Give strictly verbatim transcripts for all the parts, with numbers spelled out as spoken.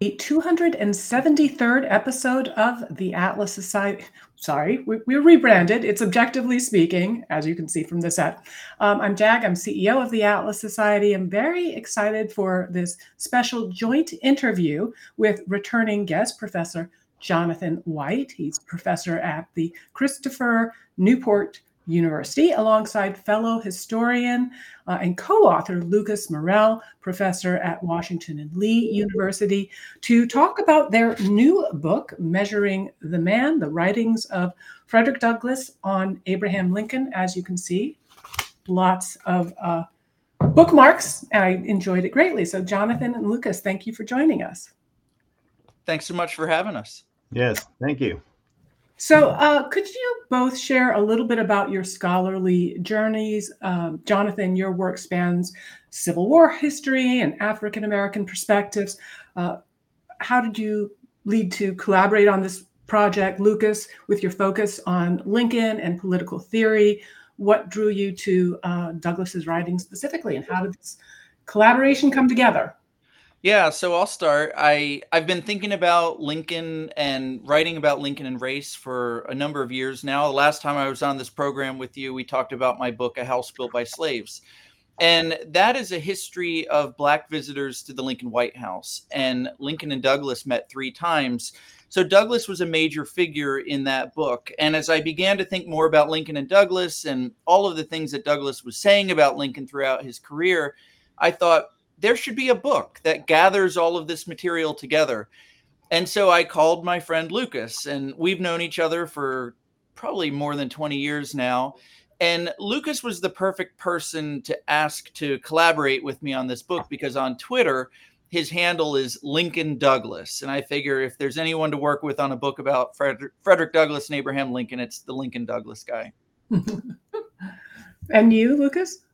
The two hundred seventy-third episode of the Atlas Society. Sorry, we- we're rebranded. It's Objectively Speaking, as you can see from the set. Um, I'm Jag. I'm C E O of the Atlas Society. I'm very excited for this special joint interview with returning guest, Professor Jonathan White. He's professor at the Christopher Newport University, alongside fellow historian uh, and co-author Lucas Morel, professor at Washington and Lee University, to talk about their new book, Measuring the Man, the writings of Frederick Douglass on Abraham Lincoln. As you can see, lots of uh, bookmarks, and I enjoyed it greatly. So Jonathan and Lucas, thank you for joining us. Thanks so much for having us. Yes, thank you. So uh, could you both share a little bit about your scholarly journeys? Um, Jonathan, your work spans Civil War history and African-American perspectives. Uh, how did you lead to collaborate on this project? Lucas, with your focus on Lincoln and political theory, what drew you to uh, Douglass's writing specifically, and how did this collaboration come together? Yeah, so I'll start. I, I've been thinking about Lincoln and writing about Lincoln and race for a number of years now. The last time I was on this program with you, we talked about my book, A House Built by Slaves. And that is a history of Black visitors to the Lincoln White House. And Lincoln and Douglass met three times. So Douglass was a major figure in that book. And as I began to think more about Lincoln and Douglass and all of the things that Douglass was saying about Lincoln throughout his career, I thought, there should be a book that gathers all of this material together. And so I called my friend Lucas, and we've known each other for probably more than twenty years now. And Lucas was the perfect person to ask to collaborate with me on this book, because on Twitter, his handle is Lincoln Douglass. And I figure if there's anyone to work with on a book about Frederick, Frederick Douglass and Abraham Lincoln, it's the Lincoln Douglass guy. And you, Lucas?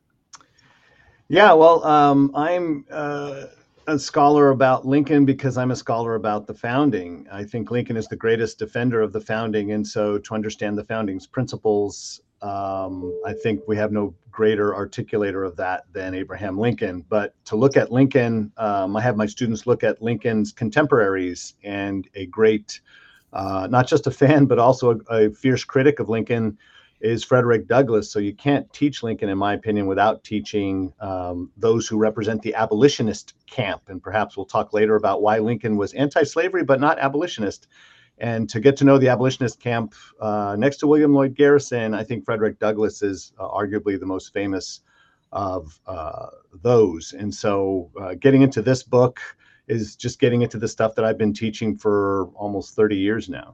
Yeah, well, um, I'm uh, a scholar about Lincoln because I'm a scholar about the founding. I think Lincoln is the greatest defender of the founding. And so to understand the founding's principles, um, I think we have no greater articulator of that than Abraham Lincoln. But to look at Lincoln, um, I have my students look at Lincoln's contemporaries, and a great, uh, not just a fan, but also a, a fierce critic of Lincoln is Frederick Douglass. So you can't teach Lincoln, in my opinion, without teaching um, those who represent the abolitionist camp. And perhaps we'll talk later about why Lincoln was anti-slavery, but not abolitionist. And to get to know the abolitionist camp uh, next to William Lloyd Garrison, I think Frederick Douglass is uh, arguably the most famous of uh, those. And so uh, getting into this book is just getting into the stuff that I've been teaching for almost thirty years now.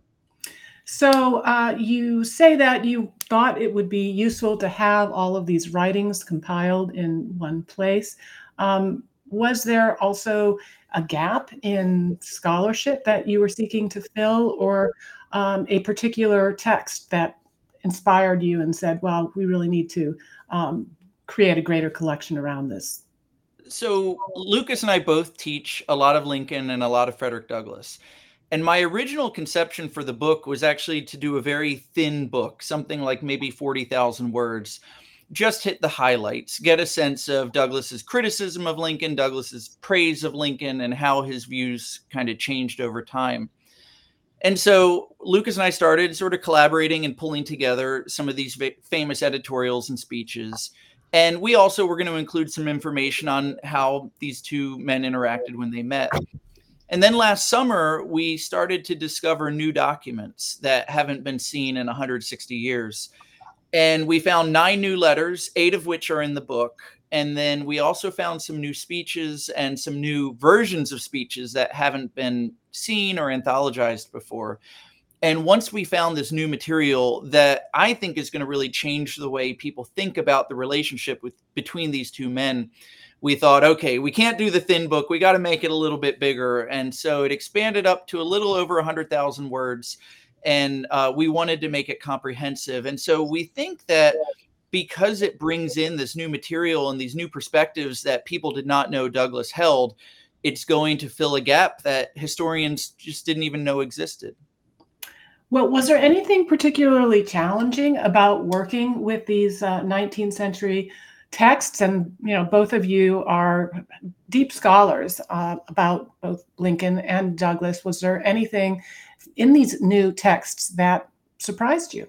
So uh, you say that you thought it would be useful to have all of these writings compiled in one place. Um, was there also a gap in scholarship that you were seeking to fill, or um, a particular text that inspired you and said, well, we really need to um, create a greater collection around this? So Lucas and I both teach a lot of Lincoln and a lot of Frederick Douglass. And my original conception for the book was actually to do a very thin book, something like maybe forty thousand words, just hit the highlights, get a sense of Douglass's criticism of Lincoln, Douglass's praise of Lincoln, and how his views kind of changed over time. And so Lucas and I started sort of collaborating and pulling together some of these va- famous editorials and speeches. And we also were going to include some information on how these two men interacted when they met. And then last summer, we started to discover new documents that haven't been seen in one hundred sixty years. And we found nine new letters, eight of which are in the book. And then we also found some new speeches and some new versions of speeches that haven't been seen or anthologized before. And once we found this new material that I think is going to really change the way people think about the relationship with between these two men, we thought, okay, we can't do the thin book. We got to make it a little bit bigger. And so it expanded up to a little over one hundred thousand words. And uh, we wanted to make it comprehensive. And so we think that because it brings in this new material and these new perspectives that people did not know Douglass held, it's going to fill a gap that historians just didn't even know existed. Well, was there anything particularly challenging about working with these uh, nineteenth century texts, and you know, both of you are deep scholars uh, about both Lincoln and Douglas. Was there anything in these new texts that surprised you?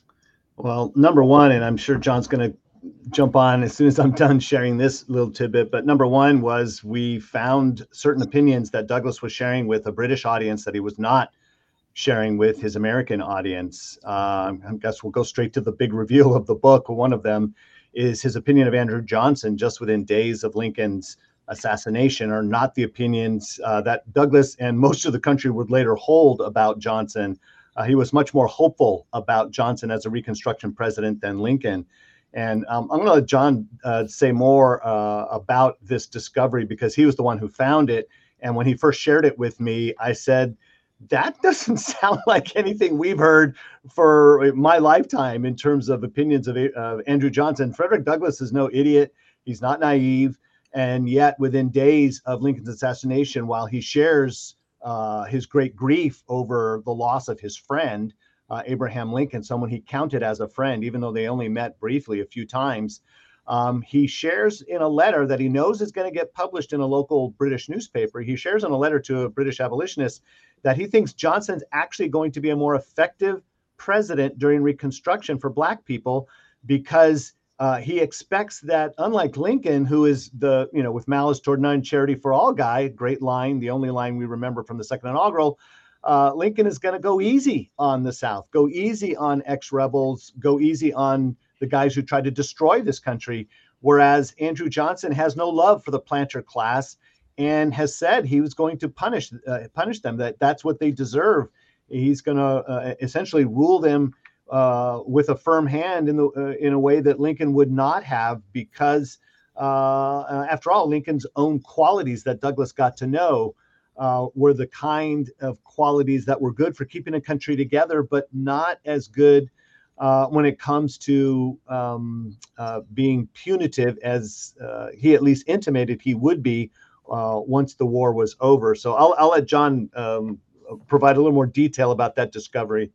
Well, number one, and I'm sure John's going to jump on as soon as I'm done sharing this little tidbit, but number one was we found certain opinions that Douglas was sharing with a British audience that he was not sharing with his American audience. Uh, I guess we'll go straight to the big reveal of the book. One of them is his opinion of Andrew Johnson just within days of Lincoln's assassination are not the opinions uh, that Douglas and most of the country would later hold about Johnson. Uh, he was much more hopeful about Johnson as a Reconstruction president than Lincoln. And um, I'm going to let John uh, say more uh, about this discovery because he was the one who found it. And when he first shared it with me, I said, that doesn't sound like anything we've heard for my lifetime in terms of opinions of uh, Andrew Johnson. Frederick Douglass is no idiot. He's not naive. And yet within days of Lincoln's assassination, while he shares uh, his great grief over the loss of his friend, uh, Abraham Lincoln, someone he counted as a friend, even though they only met briefly a few times, um, he shares in a letter that he knows is going to get published in a local British newspaper. He shares in a letter to a British abolitionist that he thinks Johnson's actually going to be a more effective president during Reconstruction for Black people because uh, he expects that, unlike Lincoln, who is the, you know, with malice toward none, charity for all guy, great line, the only line we remember from the second inaugural, uh, Lincoln is going to go easy on the South, go easy on ex-rebels, go easy on the guys who tried to destroy this country, whereas Andrew Johnson has no love for the planter class and has said he was going to punish uh, punish them, that that's what they deserve. He's going to uh, essentially rule them uh, with a firm hand in the uh, in a way that Lincoln would not have, because uh, uh, after all, Lincoln's own qualities that Douglas got to know uh, were the kind of qualities that were good for keeping a country together, but not as good uh, when it comes to um, uh, being punitive, as uh, he at least intimated he would be Uh, once the war was over. So I'll, I'll let John um, provide a little more detail about that discovery.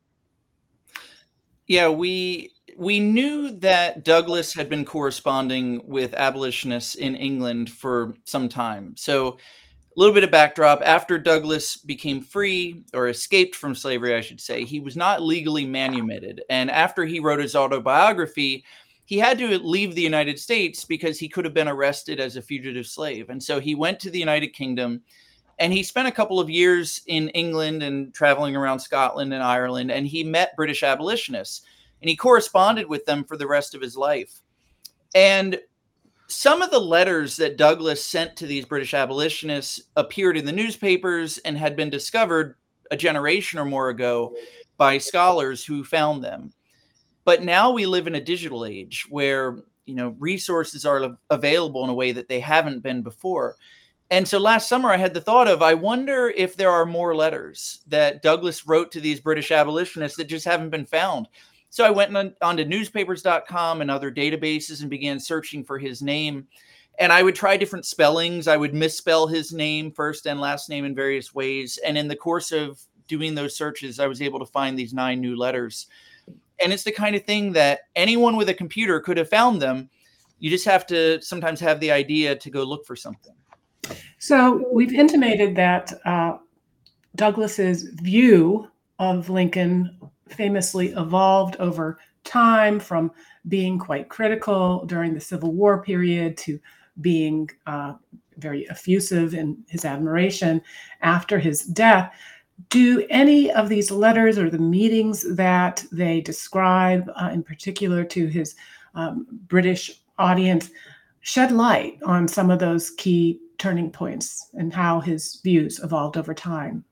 Yeah, we we knew that Douglas had been corresponding with abolitionists in England for some time. So a little bit of backdrop: after Douglas became free, or escaped from slavery, I should say, he was not legally manumitted. And after he wrote his autobiography, he had to leave the United States because he could have been arrested as a fugitive slave. And so he went to the United Kingdom, and he spent a couple of years in England and traveling around Scotland and Ireland, and he met British abolitionists, and he corresponded with them for the rest of his life. And some of the letters that Douglas sent to these British abolitionists appeared in the newspapers and had been discovered a generation or more ago by scholars who found them. But now we live in a digital age where, you know, resources are available in a way that they haven't been before. And so last summer I had the thought of, I wonder if there are more letters that Douglas wrote to these British abolitionists that just haven't been found. So I went on, on to newspapers dot com and other databases and began searching for his name. And I would try different spellings. I would misspell his name, first and last name, in various ways. And in the course of doing those searches, I was able to find these nine new letters. And it's the kind of thing that anyone with a computer could have found them. You just have to sometimes have the idea to go look for something. So we've intimated that uh, Douglas's view of Lincoln famously evolved over time, from being quite critical during the Civil War period to being uh, very effusive in his admiration after his death. Do any of these letters or the meetings that they describe, uh, in particular to his um, British audience, shed light on some of those key turning points and how his views evolved over time?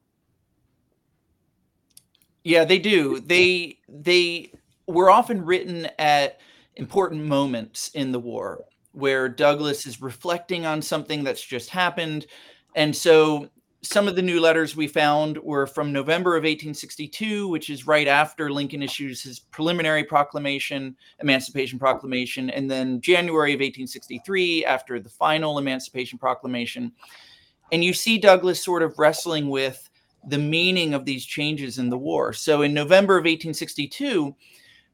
Yeah, they do. They they were often written at important moments in the war where Douglas is reflecting on something that's just happened. And so some of the new letters we found were from November of eighteen sixty-two, which is right after Lincoln issues his preliminary proclamation, Emancipation Proclamation, and then January of eighteen sixty-three after the final Emancipation Proclamation. And you see Douglas sort of wrestling with the meaning of these changes in the war. So in November of eighteen sixty-two,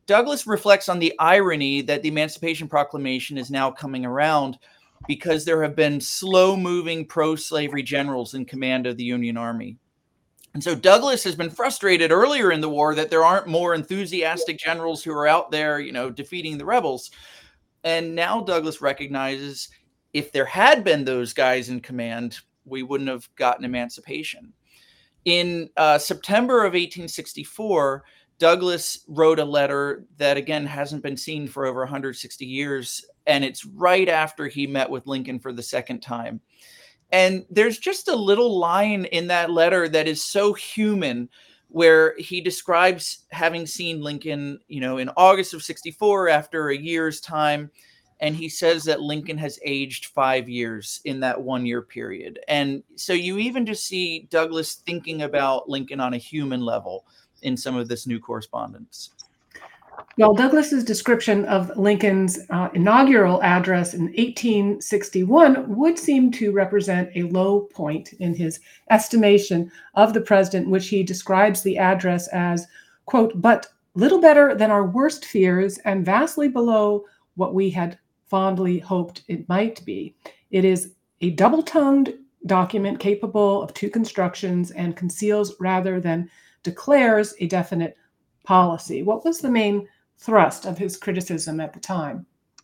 Douglass reflects on the irony that the Emancipation Proclamation is now coming around because there have been slow-moving pro-slavery generals in command of the Union Army. And so Douglass has been frustrated earlier in the war that there aren't more enthusiastic generals who are out there, you know, defeating the rebels. And now Douglass recognizes if there had been those guys in command, we wouldn't have gotten emancipation. In uh, September of eighteen sixty-four, Douglass wrote a letter that, again, hasn't been seen for over one hundred sixty years. And it's right after he met with Lincoln for the second time. And there's just a little line in that letter that is so human, where he describes having seen Lincoln, you know, in August of sixty-four after a year's time. And he says that Lincoln has aged five years in that one year period. And so you even just see Douglass thinking about Lincoln on a human level in some of this new correspondence. Well, Douglass's description of Lincoln's uh, inaugural address in eighteen sixty-one would seem to represent a low point in his estimation of the president, which he describes the address as, quote, but little better than our worst fears and vastly below what we had fondly hoped it might be. It is a double-tongued document capable of two constructions and conceals rather than declares a definite policy. What was the main thrust of his criticism at the time?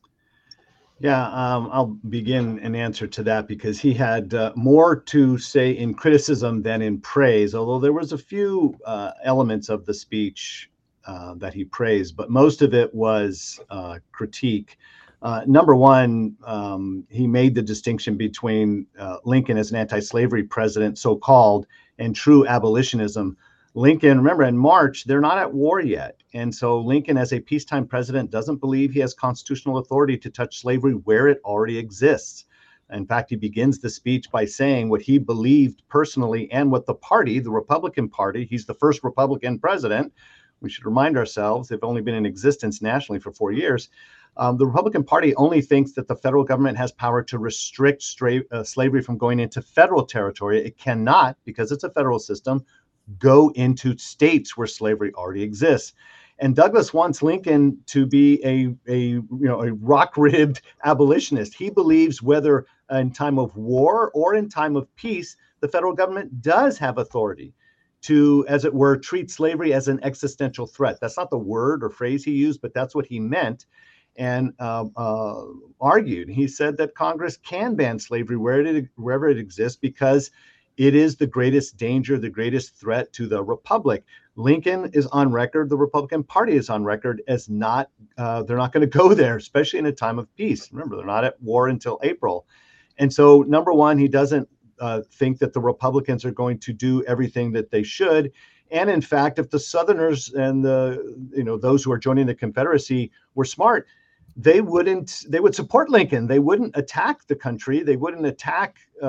Yeah, um, I'll begin an answer to that because he had uh, more to say in criticism than in praise, although there was a few uh, elements of the speech uh, that he praised, but most of it was uh, critique. Uh, number one, um, he made the distinction between uh, Lincoln as an anti-slavery president, so-called, and true abolitionism. Lincoln, remember, in March, they're not at war yet. And so Lincoln, as a peacetime president, doesn't believe he has constitutional authority to touch slavery where it already exists. In fact, he begins the speech by saying what he believed personally and what the party, the Republican Party, he's the first Republican president. We should remind ourselves, they've only been in existence nationally for four years. Um, the Republican Party only thinks that the federal government has power to restrict stra- uh, slavery from going into federal territory. It cannot, because it's a federal system, go into states where slavery already exists. And Douglass wants Lincoln to be a, a you know, a rock-ribbed abolitionist. He believes whether in time of war or in time of peace, the federal government does have authority to, as it were, treat slavery as an existential threat. That's not the word or phrase he used, but that's what he meant. And uh, uh, argued. He said that Congress can ban slavery where it, wherever it exists because it is the greatest danger, the greatest threat to the republic. Lincoln is on record, the Republican Party is on record as not, uh, they're not going to go there, especially in a time of peace. Remember, they're not at war until April. And so, number one, he doesn't uh, think that the Republicans are going to do everything that they should. And in fact, if the Southerners and the, you know, those who are joining the Confederacy were smart, they wouldn't, they would support Lincoln. They wouldn't attack the country. They wouldn't attack uh,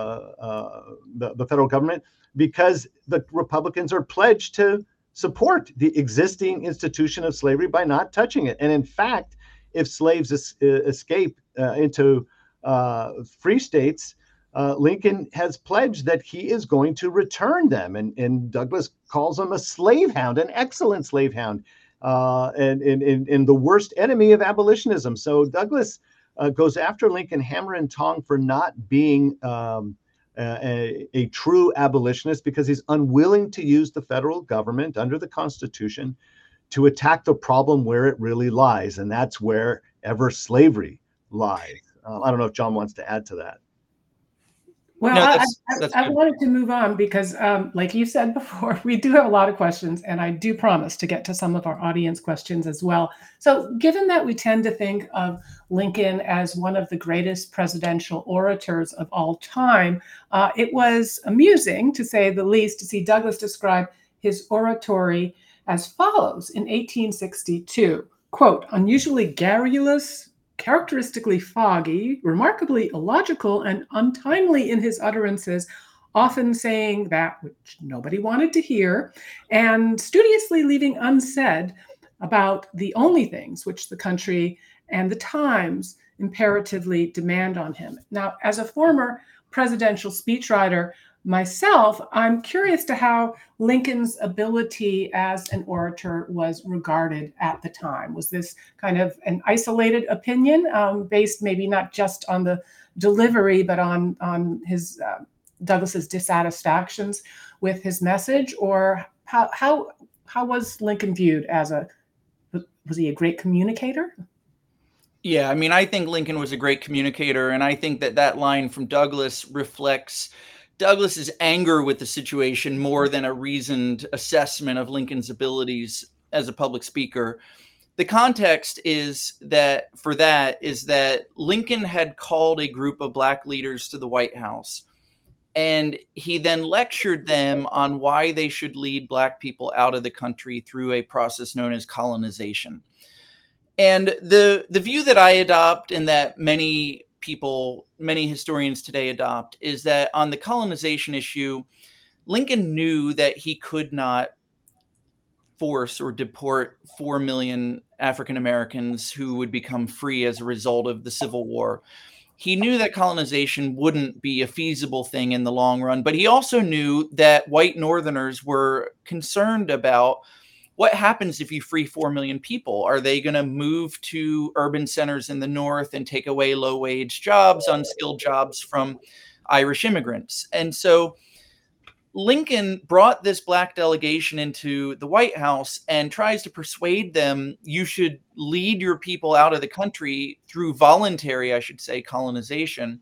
uh, the, the federal government because the Republicans are pledged to support the existing institution of slavery by not touching it. And in fact, if slaves es- escape uh, into uh, free states, uh, Lincoln has pledged that he is going to return them. And, and Douglass calls him a slave hound, an excellent slave hound. Uh, and, and, and, and the worst enemy of abolitionism. So Douglass uh, goes after Lincoln hammer and tong for not being um, a, a true abolitionist because he's unwilling to use the federal government under the Constitution to attack the problem where it really lies. And that's wherever slavery lies. Uh, I don't know if John wants to add to that. Well, no, that's, I, I, that's I wanted to move on because, um, like you said before, we do have a lot of questions, and I do promise to get to some of our audience questions as well. So given that we tend to think of Lincoln as one of the greatest presidential orators of all time, uh, it was amusing, to say the least, to see Douglass describe his oratory as follows in eighteen sixty-two, quote, unusually garrulous, characteristically foggy, remarkably illogical, and untimely in his utterances, often saying that which nobody wanted to hear, and studiously leaving unsaid about the only things which the country and the times imperatively demand on him. Now, as a former presidential speechwriter, myself, I'm curious to how Lincoln's ability as an orator was regarded at the time. Was this kind of an isolated opinion um, based maybe not just on the delivery, but on, on his uh, Douglas's dissatisfactions with his message? Or how, how, how was Lincoln viewed as a, was he a great communicator? Yeah, I mean, I think Lincoln was a great communicator, and I think that that line from Douglas reflects Douglas's anger with the situation more than a reasoned assessment of Lincoln's abilities as a public speaker. The context is that for that is that Lincoln had called a group of Black leaders to the White House, and he then lectured them on why they should lead Black people out of the country through a process known as colonization. And the the view that I adopt and that many people, many historians today adopt is that on the colonization issue, Lincoln knew that he could not force or deport four million African Americans who would become free as a result of the Civil War. He knew that colonization wouldn't be a feasible thing in the long run, but he also knew that white Northerners were concerned about what happens if you free four million people. Are they going to move to urban centers in the North and take away low wage jobs, unskilled jobs from Irish immigrants? And so Lincoln brought this Black delegation into the White House and tries to persuade them you should lead your people out of the country through voluntary, I should say, colonization.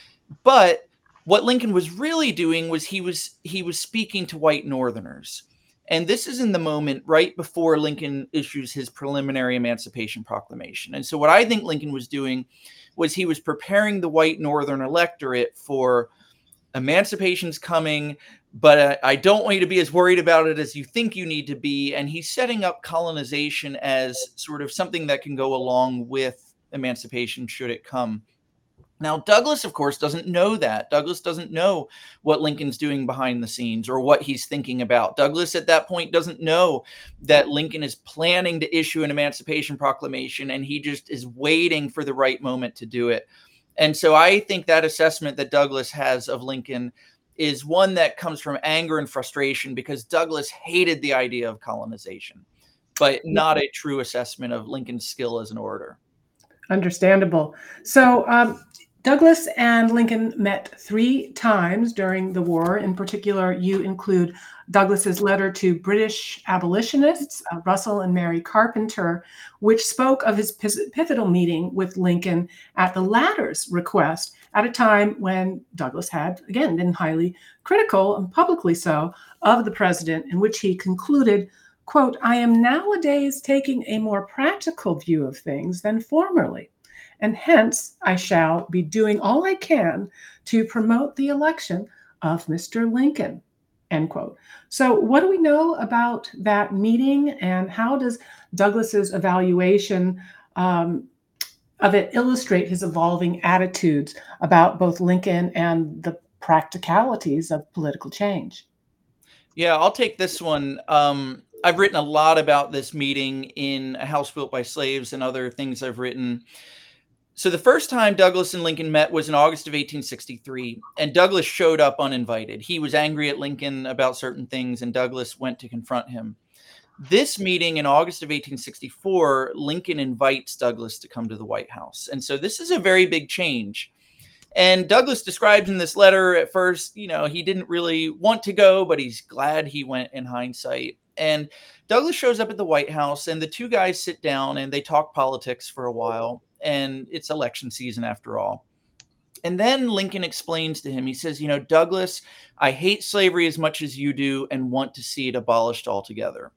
But what Lincoln was really doing was he was he was speaking to white Northerners. And this is in the moment right before Lincoln issues his preliminary Emancipation Proclamation. And so what I think Lincoln was doing was he was preparing the white Northern electorate for emancipation's coming, but I don't want you to be as worried about it as you think you need to be. And he's setting up colonization as sort of something that can go along with emancipation should it come. Now, Douglas, of course, doesn't know that. Douglas doesn't know what Lincoln's doing behind the scenes or what he's thinking about. Douglas at that point doesn't know that Lincoln is planning to issue an Emancipation Proclamation, and he just is waiting for the right moment to do it. And so I think that assessment that Douglas has of Lincoln is one that comes from anger and frustration because Douglas hated the idea of colonization, but not a true assessment of Lincoln's skill as an orator. Understandable. So, um, Douglas and Lincoln met three times during the war. In particular, you include Douglas's letter to British abolitionists, uh, Russell and Mary Carpenter, which spoke of his pivotal meeting with Lincoln at the latter's request at a time when Douglas had, again, been highly critical, and publicly so, of the president, in which he concluded, quote, "I am nowadays taking a more practical view of things than formerly, and hence I shall be doing all I can to promote the election of Mister Lincoln," end quote. So what do we know about that meeting, and how does Douglas's evaluation um, of it illustrate his evolving attitudes about both Lincoln and the practicalities of political change? Yeah, I'll take this one. Um, I've written a lot about this meeting in A House Built by Slaves and other things I've written. So the first time Douglas and Lincoln met was in August of eighteen sixty-three, and Douglas showed up uninvited. He was angry at Lincoln about certain things, and Douglas went to confront him. This meeting in August of eighteen sixty-four, Lincoln invites Douglas to come to the White House. And so this is a very big change. And Douglas describes in this letter at first, you know, he didn't really want to go, but he's glad he went in hindsight. And Douglas shows up at the White House, and the two guys sit down and they talk politics for a while. And it's election season after all. And then Lincoln explains to him, he says, you know, Douglas, I hate slavery as much as you do and want to see it abolished altogether.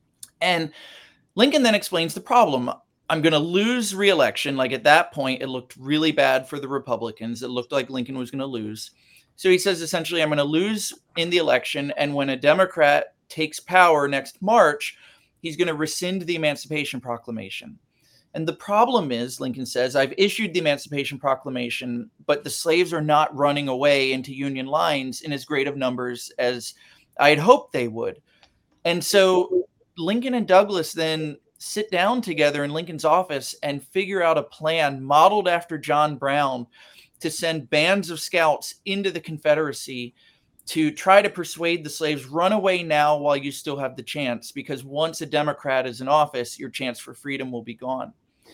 And Lincoln then explains the problem. I'm going to lose re-election. Like at that point, it looked really bad for the Republicans. It looked like Lincoln was going to lose. So he says, essentially, I'm going to lose in the election. And when a Democrat takes power next March, he's going to rescind the Emancipation Proclamation. And the problem is, Lincoln says, I've issued the Emancipation Proclamation, but the slaves are not running away into Union lines in as great of numbers as I had hoped they would. And so Lincoln and Douglas then sit down together in Lincoln's office and figure out a plan modeled after John Brown to send bands of scouts into the Confederacy to try to persuade the slaves, run away now while you still have the chance, because once a Democrat is in office, your chance for freedom will be gone.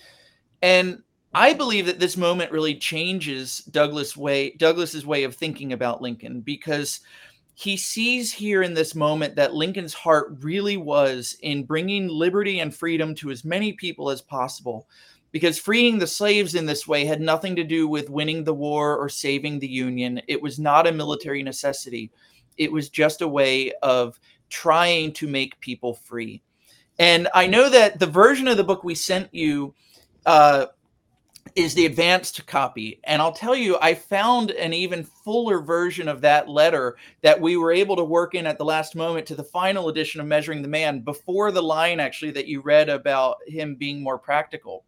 And I believe that this moment really changes Douglas way, Douglas's way of thinking about Lincoln, because he sees here in this moment that Lincoln's heart really was in bringing liberty and freedom to as many people as possible, because freeing the slaves in this way had nothing to do with winning the war or saving the Union. It was not a military necessity. It was just a way of trying to make people free. And I know that the version of the book we sent you uh, is the advanced copy. And I'll tell you, I found an even fuller version of that letter that we were able to work in at the last moment to the final edition of Measuring the Man, before the line actually that you read about him being more practical.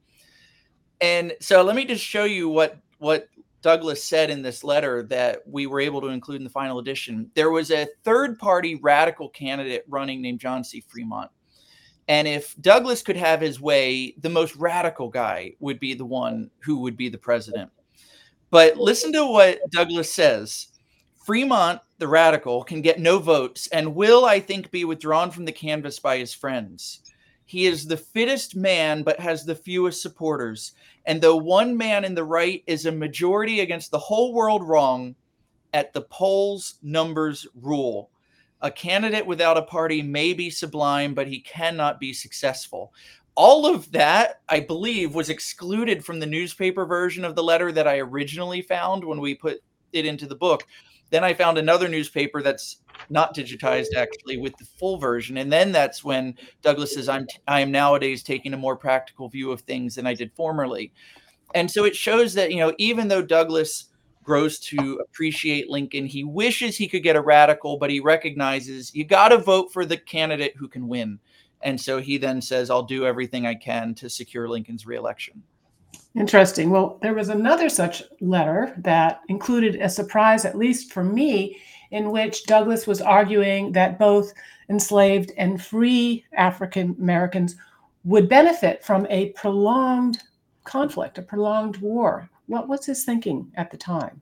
And so let me just show you what, what Douglas said in this letter that we were able to include in the final edition. There was a third-party radical candidate running named John C. Fremont. And if Douglas could have his way, the most radical guy would be the one who would be the president. But listen to what Douglas says. Fremont, the radical, can get no votes and will, I think, be withdrawn from the canvass by his friends. He is the fittest man, but has the fewest supporters. And though one man in the right is a majority against the whole world wrong, at the polls, numbers rule. A candidate without a party may be sublime, but he cannot be successful. All of that, I believe, was excluded from the newspaper version of the letter that I originally found when we put it into the book. Then I found another newspaper that's not digitized, actually, with the full version. And then that's when Douglas says, I'm, t- I am nowadays taking a more practical view of things than I did formerly. And so it shows that, you know, even though Douglas grows to appreciate Lincoln, he wishes he could get a radical, but he recognizes you got to vote for the candidate who can win. And so he then says, I'll do everything I can to secure Lincoln's reelection. Interesting. Well, there was another such letter that included a surprise, at least for me, in which Douglas was arguing that both enslaved and free African Americans would benefit from a prolonged conflict, a prolonged war. What was his thinking at the time?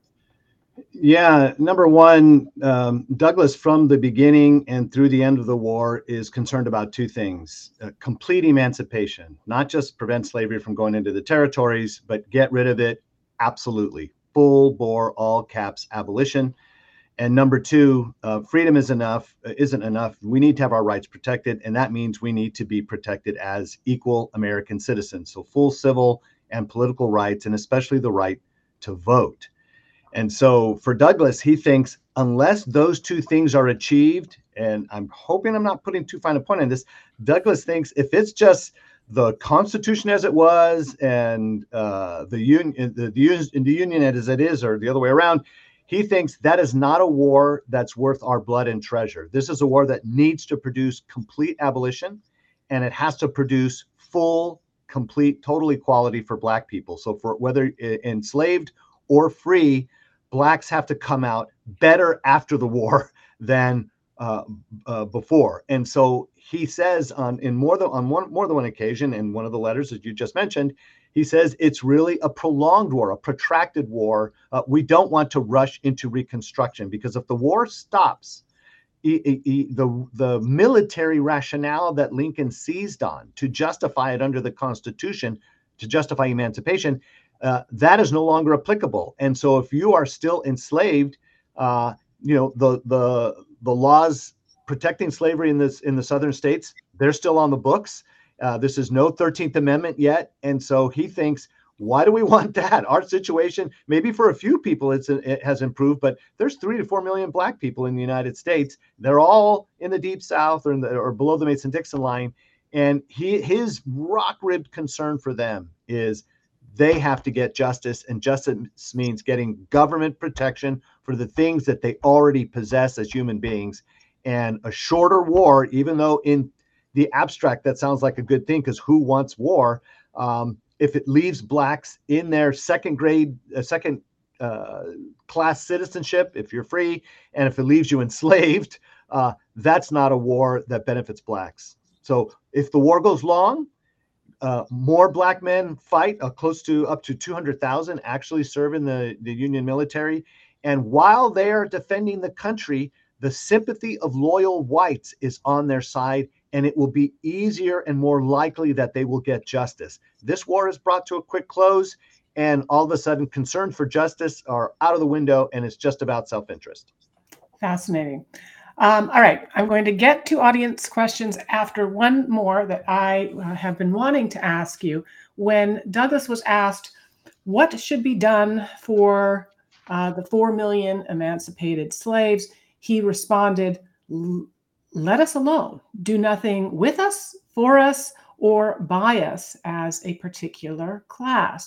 Yeah, number one, um, Douglas from the beginning and through the end of the war is concerned about two things: uh, complete emancipation, not just prevent slavery from going into the territories, but get rid of it. Absolutely. Full bore, all caps abolition. And number two, uh, freedom is enough, uh, isn't enough. We need to have our rights protected. And that means we need to be protected as equal American citizens. So full civil and political rights, and especially the right to vote. And so for Douglas, he thinks unless those two things are achieved, and I'm hoping I'm not putting too fine a point on this, Douglas thinks if it's just the Constitution as it was and uh, the union, the, the, the union as it is, or the other way around, he thinks that is not a war that's worth our blood and treasure. This is a war that needs to produce complete abolition, and it has to produce full, complete, total equality for Black people. So for whether enslaved or free, Blacks have to come out better after the war than uh, uh, before. And so he says on in more than on one more than one occasion, in one of the letters that you just mentioned, he says it's really a prolonged war, a protracted war. Uh, we don't want to rush into Reconstruction, because if the war stops, he, he, the the military rationale that Lincoln seized on to justify it under the Constitution, to justify emancipation, Uh, that is no longer applicable. And so if you are still enslaved, uh, you know, the the the laws protecting slavery in this in the southern states, they're still on the books. Uh, this is no thirteenth Amendment yet. And so he thinks, why do we want that? Our situation, maybe for a few people it's it has improved, but there's three to four million Black people in the United States. They're all in the Deep South or, in the, or below the Mason-Dixon line. And he his rock-ribbed concern for them is they have to get justice, and justice means getting government protection for the things that they already possess as human beings. And a shorter war, even though in the abstract that sounds like a good thing, because who wants war? Um, if it leaves Blacks in their second grade, uh, second uh, class citizenship, if you're free, and if it leaves you enslaved, uh, that's not a war that benefits Blacks. So if the war goes long, Uh, more Black men fight, uh, close to up to two hundred thousand actually serve in the, the Union military. And while they are defending the country, the sympathy of loyal whites is on their side, and it will be easier and more likely that they will get justice. This war is brought to a quick close, and all of a sudden concerns for justice are out of the window, and it's just about self-interest. Fascinating. Um, all right, I'm going to get to audience questions after one more that I uh, have been wanting to ask you. When Douglass was asked what should be done for uh, the four million emancipated slaves, he responded, let us alone. Do nothing with us, for us, or by us as a particular class.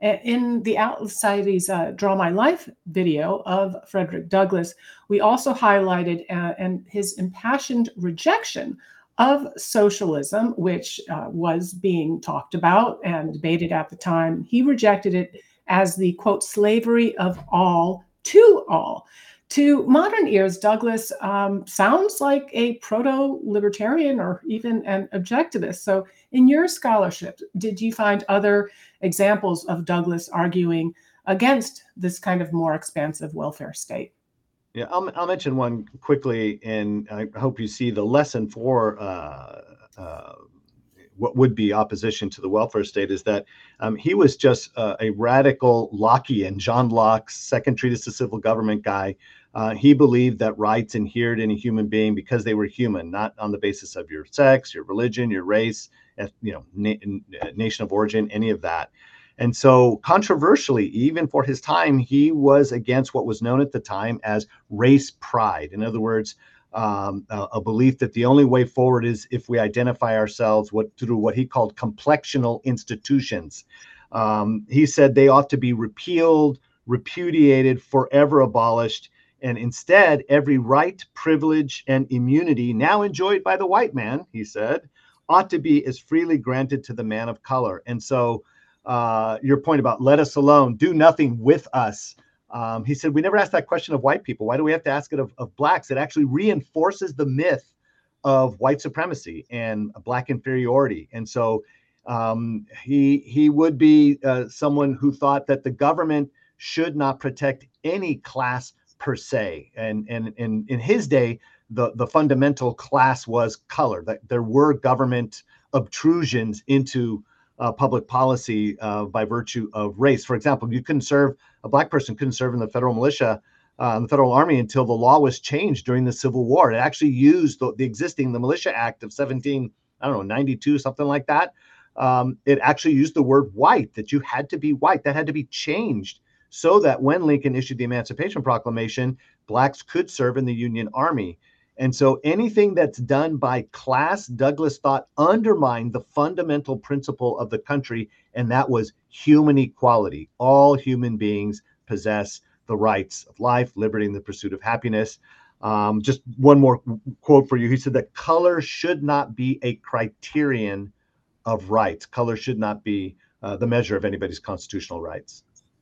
In the Atlas Society's uh, Draw My Life video of Frederick Douglass, we also highlighted uh, and his impassioned rejection of socialism, which uh, was being talked about and debated at the time. He rejected it as the, quote, slavery of all to all. To modern ears, Douglass um, sounds like a proto-libertarian or even an objectivist. So in your scholarship, did you find other examples of Douglass arguing against this kind of more expansive welfare state? Yeah, I'll, I'll mention one quickly, and I hope you see the lesson for uh, uh, what would be opposition to the welfare state is that um, he was just uh, a radical Lockean, John Locke's second treatise to civil government guy. Uh, he believed that rights inhered in a human being because they were human, not on the basis of your sex, your religion, your race, you know, na- nation of origin, any of that. And so controversially, even for his time, he was against what was known at the time as race pride. In other words, um, a, a belief that the only way forward is if we identify ourselves what, through what he called complexional institutions. Um, he said they ought to be repealed, repudiated, forever abolished. And instead, every right, privilege, and immunity now enjoyed by the white man, he said, ought to be as freely granted to the man of color. And so uh, your point about let us alone, do nothing with us. Um, he said, we never asked that question of white people. Why do we have to ask it of, of blacks? It actually reinforces the myth of white supremacy and black inferiority. And so um, he, he would be uh, someone who thought that the government should not protect any class per se. And, and, and in his day, the, the fundamental class was color, that there were government obtrusions into uh, public policy uh, by virtue of race. For example, you couldn't serve, a black person couldn't serve in the federal militia, uh, in the federal army until the law was changed during the Civil War. It actually used the, the existing, the Militia Act of seventeen, I don't know, ninety-two, something like that. Um, it actually used the word white, that you had to be white. That had to be changed so that when Lincoln issued the Emancipation Proclamation, blacks could serve in the Union Army. And so anything that's done by class, Douglass thought undermined the fundamental principle of the country, and that was human equality. All human beings possess the rights of life, liberty, and the pursuit of happiness. Um, just one more quote for you. He said that color should not be a criterion of rights. Color should not be uh, the measure of anybody's constitutional rights.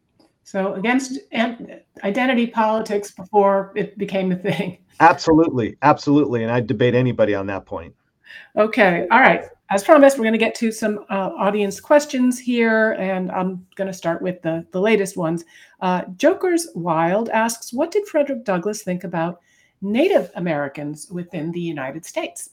So against identity politics before it became a thing. Absolutely. Absolutely. And I'd debate anybody on that point. Okay. All right. As promised, we're going to get to some uh, audience questions here, and I'm going to start with the, the latest ones. Uh, Jokers Wild asks, what did Frederick Douglass think about Native Americans within the United States?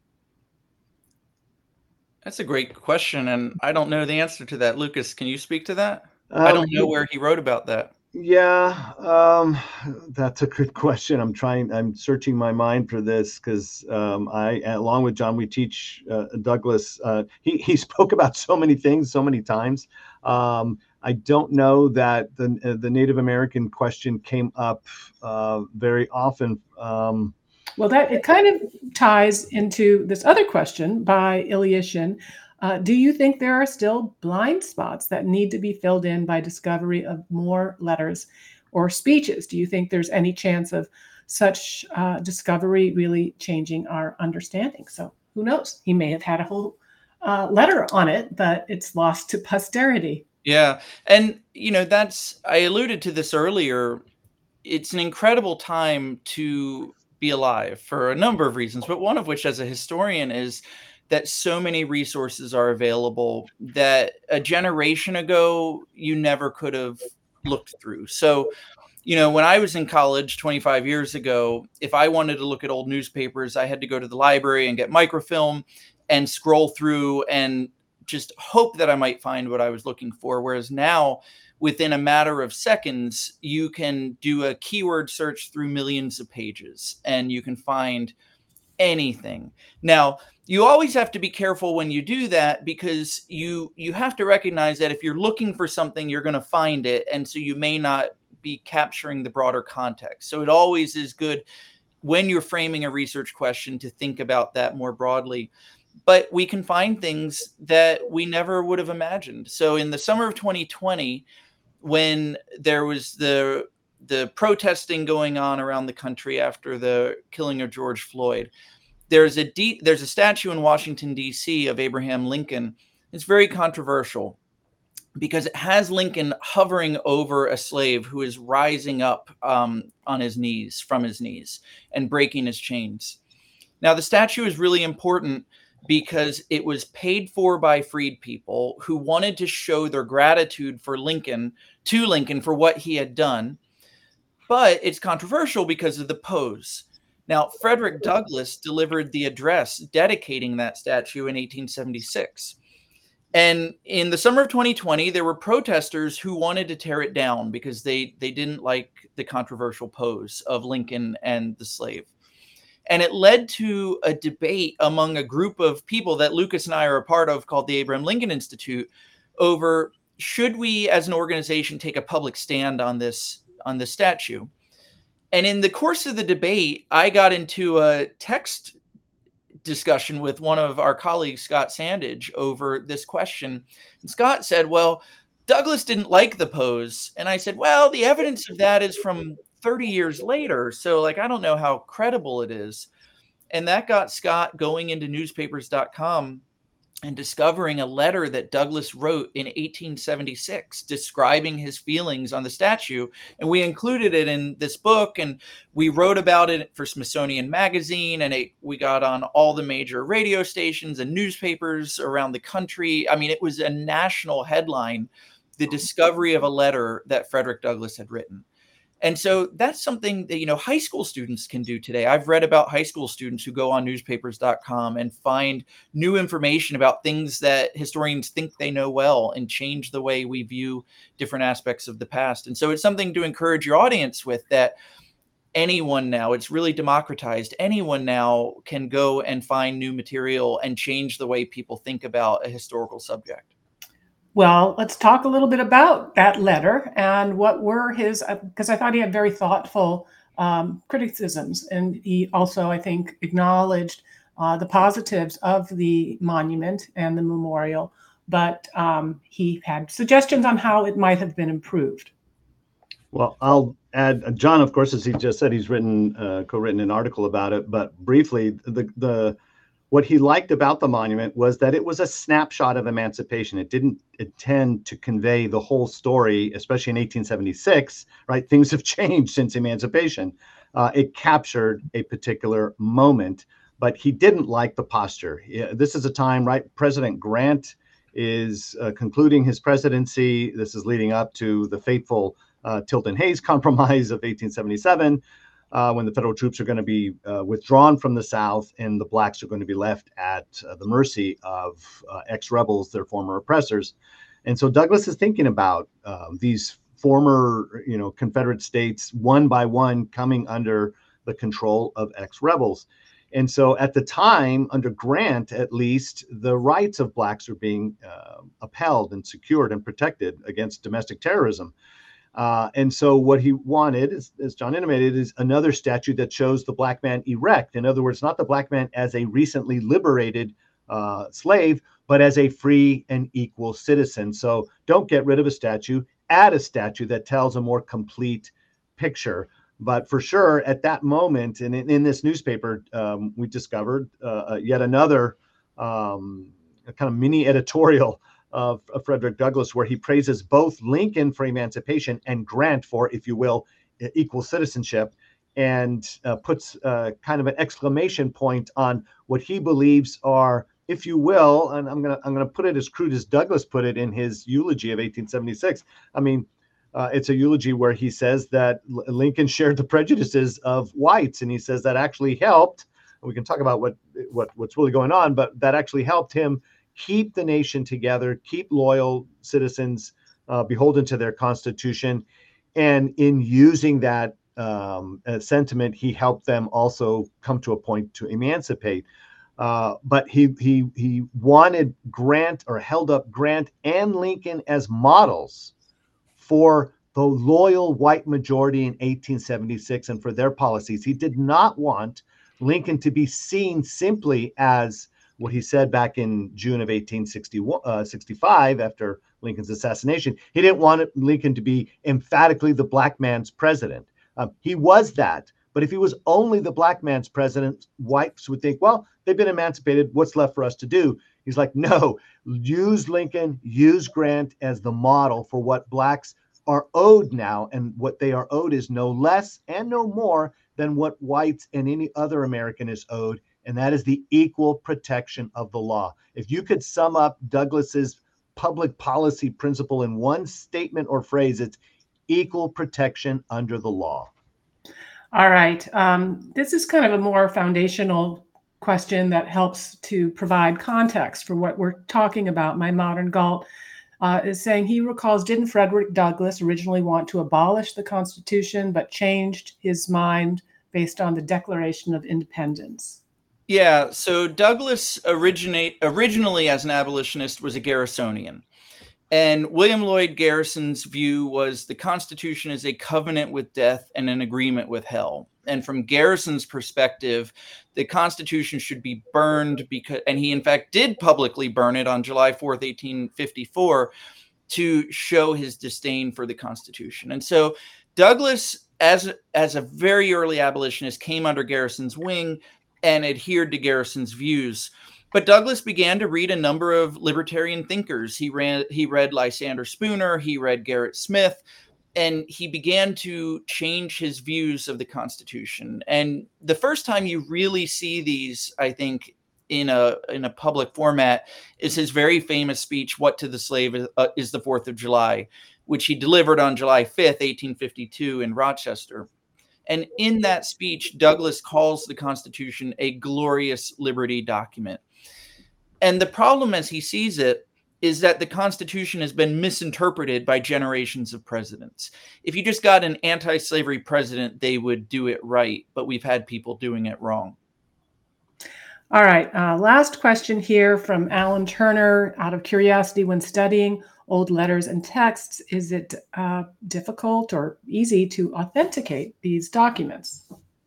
That's a great question, and I don't know the answer to that. Lucas, can you speak to that? Um, I don't know where he wrote about that. Yeah, um, that's a good question. I'm trying, I'm searching my mind for this because um, I, along with John, we teach uh, Douglass. Uh, he, he spoke about so many things so many times. Um, I don't know that the, uh, the Native American question came up uh, very often. Um, well, that it kind of ties into this other question by Ilyushin. Uh, do you think there are still blind spots that need to be filled in by discovery of more letters or speeches? Do you think there's any chance of such uh, discovery really changing our understanding? So who knows? He may have had a whole uh, letter on it, but it's lost to posterity. Yeah. And, you know, that's, I alluded to this earlier. It's an incredible time to be alive for a number of reasons, but one of which as a historian is that so many resources are available that a generation ago you never could have looked through. So you know, when I was in college twenty-five years ago, if I wanted to look at old newspapers, I had to go to the library and get microfilm and scroll through and just hope that I might find what I was looking for. Whereas now, within a matter of seconds, you can do a keyword search through millions of pages and you can find anything. Now, you always have to be careful when you do that, because you you have to recognize that if you're looking for something, you're going to find it. And so you may not be capturing the broader context. So it always is good when you're framing a research question to think about that more broadly. But we can find things that we never would have imagined. So in the summer of twenty twenty, when there was the the protesting going on around the country after the killing of George Floyd, there's a de- there's a statue in Washington, D C of Abraham Lincoln. It's very controversial because it has Lincoln hovering over a slave who is rising up um, on his knees, from his knees, and breaking his chains. Now, the statue is really important because it was paid for by freed people who wanted to show their gratitude for Lincoln, to Lincoln, for what he had done. But it's controversial because of the pose. Now, Frederick Douglass delivered the address dedicating that statue in eighteen seventy-six. And in the summer of twenty twenty, there were protesters who wanted to tear it down because they, they didn't like the controversial pose of Lincoln and the slave. And it led to a debate among a group of people that Lucas and I are a part of called the Abraham Lincoln Institute over, should we as an organization take a public stand on this, on this statue? And in the course of the debate, I got into a text discussion with one of our colleagues, Scott Sandage, over this question. And Scott said, well, Douglass didn't like the pose. And I said, well, the evidence of that is from thirty years later. So like, I don't know how credible it is. And that got Scott going into newspapers dot com and discovering a letter that Douglass wrote in eighteen seventy-six describing his feelings on the statue. And we included it in this book, and we wrote about it for Smithsonian Magazine, and it, we got on all the major radio stations and newspapers around the country. I mean, it was a national headline, the discovery of a letter that Frederick Douglass had written. And so that's something that, you know, high school students can do today. I've read about high school students who go on newspapers dot com and find new information about things that historians think they know well and change the way we view different aspects of the past. And so it's something to encourage your audience with, that anyone now, it's really democratized. Anyone now can go and find new material and change the way people think about a historical subject. Well, let's talk a little bit about that letter and what were his, because I thought he had very thoughtful um, criticisms. And he also, I think, acknowledged uh, the positives of the monument and the memorial, but um, he had suggestions on how it might have been improved. Well, I'll add, John, of course, as he just said, he's written, uh, co-written an article about it, but briefly, the the what he liked about the monument was that it was a snapshot of emancipation. It didn't intend to convey the whole story, especially in eighteen seventy-six, right? Things have changed since emancipation. Uh, it captured a particular moment, but he didn't like the posture. This is a time, right? President Grant is uh, concluding his presidency. This is leading up to the fateful uh, Tilden-Hayes Compromise of eighteen seventy-seven. Uh, when the federal troops are going to be uh, withdrawn from the South and the blacks are going to be left at uh, the mercy of uh, ex-rebels, their former oppressors. And so Douglass is thinking about uh, these former, you know, Confederate states, one by one, coming under the control of ex-rebels. And so at the time, under Grant, at least, the rights of blacks are being uh, upheld and secured and protected against domestic terrorism. Uh, and so what he wanted, is, as John intimated, is another statue that shows the black man erect. In other words, not the black man as a recently liberated uh, slave, but as a free and equal citizen. So don't get rid of a statue, add a statue that tells a more complete picture. But for sure, at that moment, and in, in this newspaper, um, we discovered uh, yet another um, kind of mini editorial Of, of Frederick Douglass, where he praises both Lincoln for emancipation and Grant for, if you will, equal citizenship, and uh, puts uh, kind of an exclamation point on what he believes are, if you will, and I'm gonna I'm gonna put it as crude as Douglass put it in his eulogy of eighteen seventy-six. I mean, Uh, it's a eulogy where he says that L- Lincoln shared the prejudices of whites, and he says that actually helped. We can talk about what what what's really going on, but that actually helped him keep the nation together, keep loyal citizens uh, beholden to their constitution, and in using that um, uh, sentiment, he helped them also come to a point to emancipate. Uh, but he he he wanted Grant, or held up Grant and Lincoln as models for the loyal white majority in eighteen seventy-six and for their policies. He did not want Lincoln to be seen simply as what he said back in June of eighteen sixty-five after Lincoln's assassination. He didn't want Lincoln to be emphatically the black man's president. Um, he was that. But if he was only the black man's president, whites would think, well, they've been emancipated. What's left for us to do? He's like, no, use Lincoln, use Grant as the model for what blacks are owed now. And what they are owed is no less and no more than what whites and any other American is owed. And that is the equal protection of the law. If you could sum up Douglas's public policy principle in one statement or phrase, it's equal protection under the law. All right. Um, this is kind of a more foundational question that helps to provide context for what we're talking about. My Modern Galt uh, is saying he recalls, didn't Frederick Douglass originally want to abolish the Constitution, but changed his mind based on the Declaration of Independence? Yeah, so Douglass originate originally as an abolitionist was a Garrisonian. And William Lloyd Garrison's view was the Constitution is a covenant with death and an agreement with hell. And from Garrison's perspective, the Constitution should be burned because, and he in fact did publicly burn it on July fourth, eighteen fifty-four, to show his disdain for the Constitution. And so Douglass, as, as a very early abolitionist, came under Garrison's wing and adhered to Garrison's views. But Douglass began to read a number of libertarian thinkers. He ran, he read Lysander Spooner, he read Gerrit Smith, and he began to change his views of the Constitution. And the first time you really see these, I think, in a in a public format is his very famous speech, "What to the Slave is, uh, is the Fourth of July," which he delivered on July fifth, eighteen fifty-two in Rochester. And in that speech, Douglass calls the Constitution a glorious liberty document. And the problem as he sees it is that the Constitution has been misinterpreted by generations of presidents. If you just got an anti-slavery president, they would do it right, but we've had people doing it wrong. All right, uh, last question here from Alan Turner. Out of curiosity, when studying old letters and texts, is it uh, difficult or easy to authenticate these documents?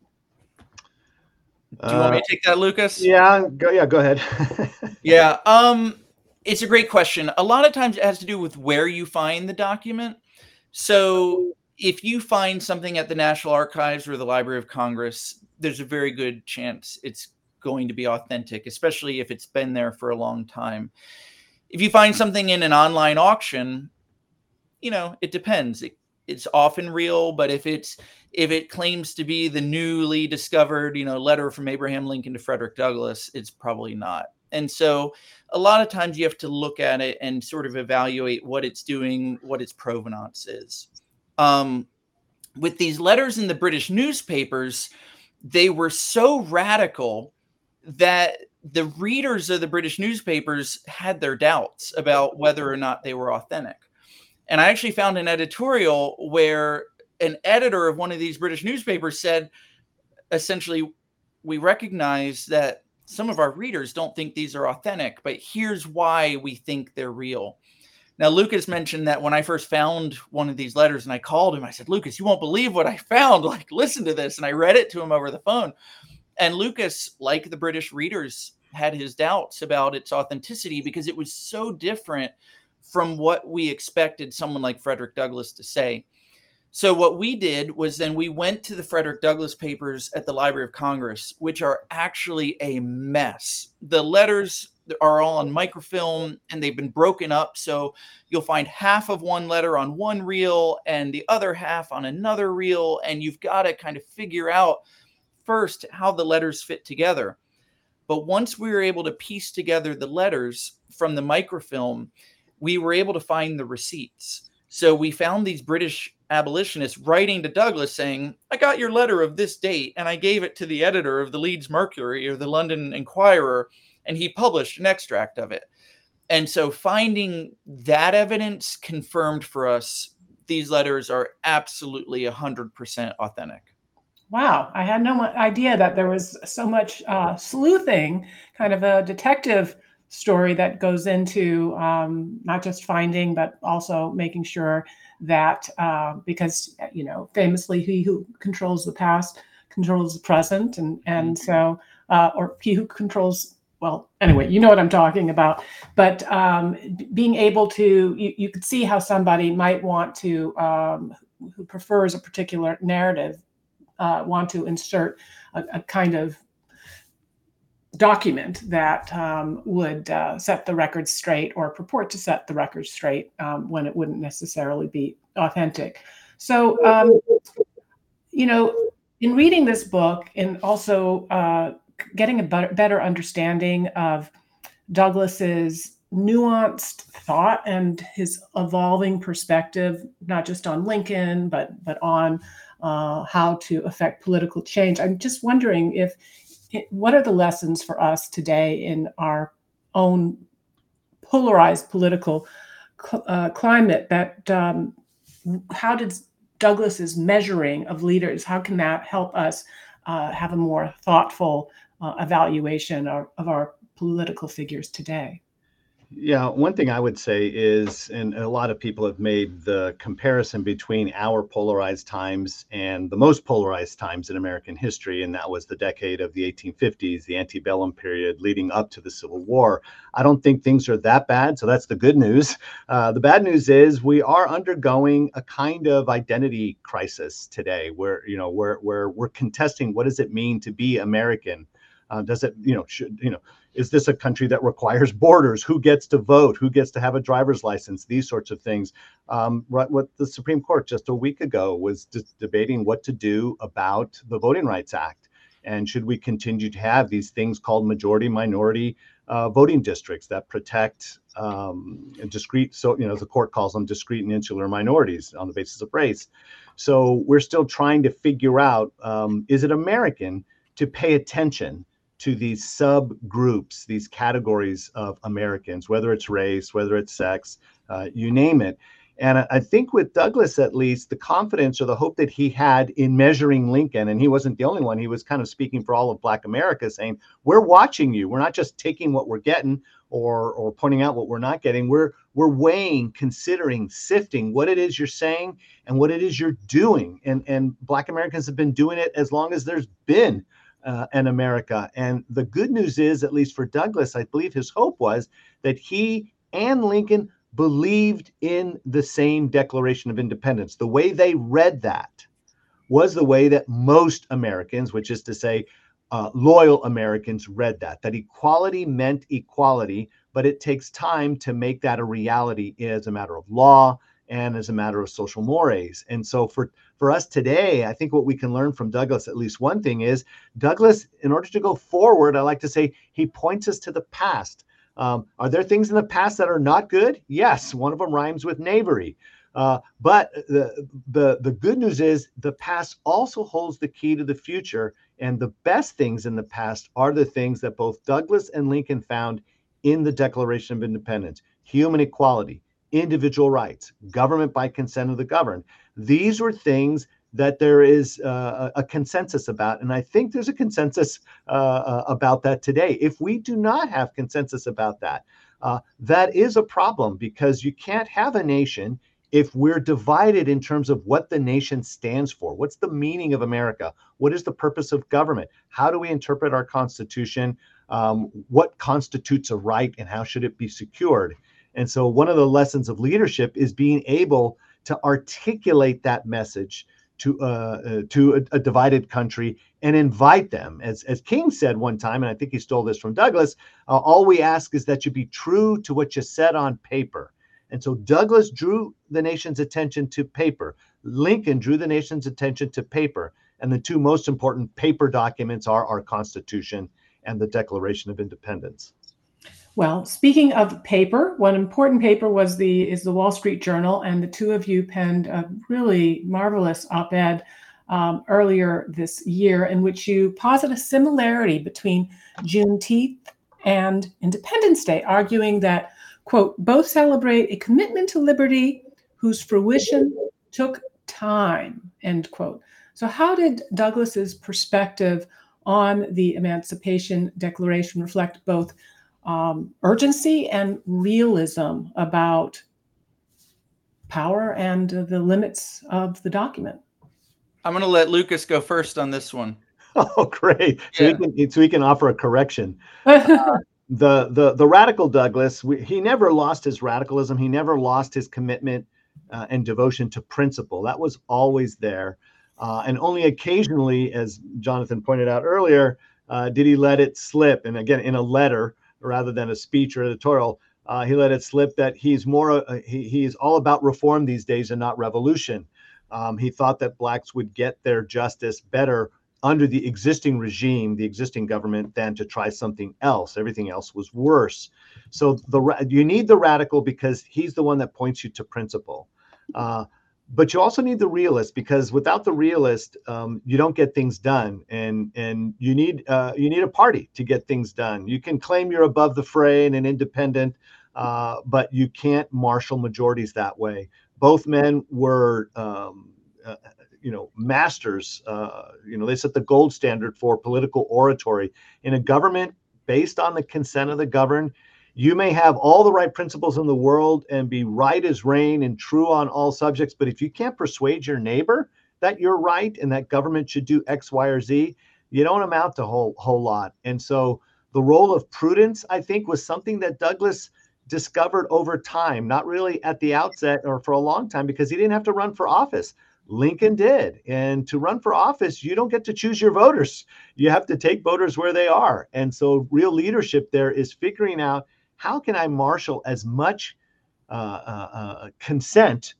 Do you want me to take that, Lucas? Yeah, go, yeah, go ahead. yeah, um, it's a great question. A lot of times it has to do with where you find the document. So if you find something at the National Archives or the Library of Congress, there's a very good chance it's going to be authentic, especially if it's been there for a long time. If you find something in an online auction, you know, it depends. It, it's often real, but if it's if it claims to be the newly discovered, you know, letter from Abraham Lincoln to Frederick Douglass, it's probably not. And so a lot of times you have to look at it and sort of evaluate what it's doing, what its provenance is. Um, with these letters in the British newspapers, they were so radical that the readers of the British newspapers had their doubts about whether or not they were authentic. And I actually found an editorial where an editor of one of these British newspapers said, essentially, we recognize that some of our readers don't think these are authentic, but here's why we think they're real. Now, Lucas mentioned that when I first found one of these letters and I called him, I said, Lucas, you won't believe what I found. Like, listen to this. And I read it to him over the phone. And Lucas, like the British readers, had his doubts about its authenticity because it was so different from what we expected someone like Frederick Douglass to say. So what we did was then we went to the Frederick Douglass papers at the Library of Congress, which are actually a mess. The letters are all on microfilm and they've been broken up. So you'll find half of one letter on one reel and the other half on another reel. And you've got to kind of figure out first how the letters fit together. But once we were able to piece together the letters from the microfilm, we were able to find the receipts. So we found these British abolitionists writing to Douglass saying, I got your letter of this date and I gave it to the editor of the Leeds Mercury or the London Inquirer, and he published an extract of it. And so finding that evidence confirmed for us these letters are absolutely one hundred percent authentic. Wow, I had no idea that there was so much uh, sleuthing, kind of a detective story that goes into um, not just finding, but also making sure that, uh, because, you know, famously, he who controls the past controls the present. And, and so, uh, or he who controls, well, anyway, you know what I'm talking about. But um, being able to, you, you could see how somebody might want to, um, who prefers a particular narrative, uh, want to insert a, a kind of document that um, would uh, set the record straight or purport to set the record straight um, when it wouldn't necessarily be authentic. So, um, you know, in reading this book and also uh, getting a better, better understanding of Douglass's nuanced thought and his evolving perspective, not just on Lincoln, but but on uh, how to affect political change, I'm just wondering if what are the lessons for us today in our own polarized political uh, climate that um, how did Douglass's measuring of leaders, how can that help us uh, have a more thoughtful uh, evaluation of, of our political figures today? Yeah, one thing I would say is, and a lot of people have made the comparison between our polarized times and the most polarized times in American history, and that was the decade of the eighteen fifties, the antebellum period leading up to the Civil War. I don't think things are that bad, so that's the good news. Uh, the bad news is we are undergoing a kind of identity crisis today, where you know where where we're contesting what does it mean to be American. Uh, does it, you know, should, you know, is this a country that requires borders? Who gets to vote? Who gets to have a driver's license? These sorts of things. Um, what, what the Supreme Court just a week ago was just debating what to do about the Voting Rights Act. And should we continue to have these things called majority minority uh, voting districts that protect um, discrete, so, you know, the court calls them discrete and insular minorities on the basis of race. So we're still trying to figure out, um, is it American to pay attention to these subgroups, these categories of Americans, whether it's race, whether it's sex, uh, you name it. And I think with Douglass, at least, the confidence or the hope that he had in measuring Lincoln, and he wasn't the only one, he was kind of speaking for all of Black America, saying, we're watching you. We're not just taking what we're getting or or pointing out what we're not getting. We're we're weighing, considering, sifting what it is you're saying and what it is you're doing. And, and Black Americans have been doing it as long as there's been Uh, in America. And the good news is, at least for Douglass, I believe his hope was that he and Lincoln believed in the same Declaration of Independence. The way they read that was the way that most Americans, which is to say, uh, loyal Americans, read that, that equality meant equality, but it takes time to make that a reality as a matter of law and as a matter of social mores. And so for, for us today, I think what we can learn from Douglass, at least one thing is, Douglass, in order to go forward, I like to say, he points us to the past. Um, are there things in the past that are not good? Yes, one of them rhymes with knavery. Uh, but the, the, the good news is the past also holds the key to the future. And the best things in the past are the things that both Douglass and Lincoln found in the Declaration of Independence: human equality, individual rights, government by consent of the governed. These were things that there is uh, a consensus about. And I think there's a consensus uh, about that today. If we do not have consensus about that, uh, that is a problem, because you can't have a nation if we're divided in terms of what the nation stands for. What's the meaning of America? What is the purpose of government? How do we interpret our Constitution? Um, what constitutes a right and how should it be secured? And so one of the lessons of leadership is being able to articulate that message to uh, uh, to a, a divided country and invite them. As, as King said one time, and I think he stole this from Douglass, uh, all we ask is that you be true to what you said on paper. And so Douglass drew the nation's attention to paper. Lincoln drew the nation's attention to paper. And the two most important paper documents are our Constitution and the Declaration of Independence. Well, speaking of paper, one important paper was the is the Wall Street Journal, and the two of you penned a really marvelous op-ed um, earlier this year in which you posit a similarity between Juneteenth and Independence Day, arguing that, quote, both celebrate a commitment to liberty whose fruition took time, end quote. So how did Douglas's perspective on the Emancipation Declaration reflect both um, urgency and realism about power and the limits of the document? I'm going to let Lucas go first on this one. Oh, great. So, Yeah. he can, so he can offer a correction. Uh, the, the, the radical Douglas, we, he never lost his radicalism. He never lost his commitment uh, and devotion to principle. That was always there. Uh, and only occasionally, as Jonathan pointed out earlier, uh, did he let it slip. And again, in a letter rather than a speech or editorial, uh, he let it slip that he's more, uh, he, he's all about reform these days and not revolution. Um, he thought that blacks would get their justice better under the existing regime, the existing government, than to try something else. Everything else was worse. So the you need the radical because he's the one that points you to principle. Uh, but you also need the realist, because without the realist, um, you don't get things done, and and you need uh, you need a party to get things done. You can claim you're above the fray and an independent, uh, but you can't marshal majorities that way. Both men were, um, uh, you know, masters. Uh, you know, they set the gold standard for political oratory in a government based on the consent of the governed. You may have all the right principles in the world and be right as rain and true on all subjects, but if you can't persuade your neighbor that you're right and that government should do X, Y, or Z, you don't amount to a whole, whole lot. And so the role of prudence, I think, was something that Douglas discovered over time, not really at the outset or for a long time, because he didn't have to run for office. Lincoln did. And to run for office, you don't get to choose your voters. You have to take voters where they are. And so real leadership there is figuring out, how can I marshal as much uh, uh, uh, consent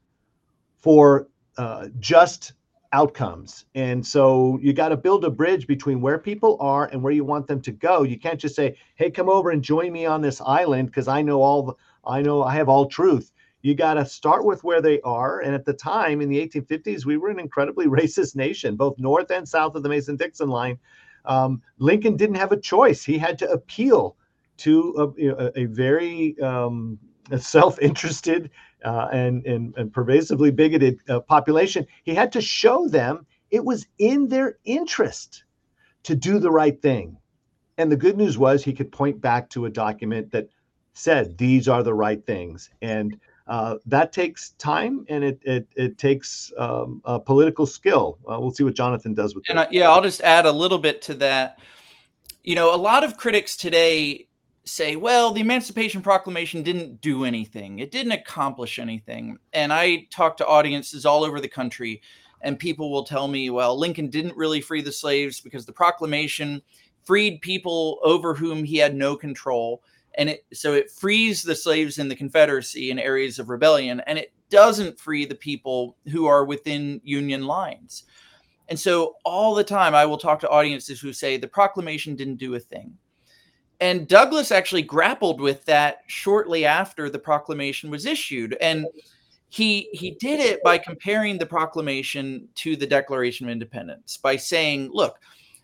for uh, just outcomes? And so you got to build a bridge between where people are and where you want them to go. You can't just say, hey, come over and join me on this island because I know all the, I know I have all truth. You got to start with where they are. And at the time in the eighteen fifties, we were an incredibly racist nation, both north and south of the Mason-Dixon line. Um, Lincoln didn't have a choice. He had to appeal to a, a, a very um, self-interested uh, and, and, and pervasively bigoted uh, population. He had to show them it was in their interest to do the right thing. And the good news was he could point back to a document that said these are the right things. And uh, that takes time, and it it, it takes um, a political skill. Uh, we'll see what Jonathan does with and that. I, yeah, I'll just add a little bit to that. You know, a lot of critics today say, well, the Emancipation Proclamation didn't do anything. It didn't accomplish anything. And I talk to audiences all over the country, and people will tell me, well, Lincoln didn't really free the slaves because the proclamation freed people over whom he had no control. And it, so it frees the slaves in the Confederacy in areas of rebellion, and it doesn't free the people who are within Union lines. And so all the time I will talk to audiences who say the proclamation didn't do a thing. And Douglas actually grappled with that shortly after the proclamation was issued. And he he did it by comparing the proclamation to the Declaration of Independence, by saying, look,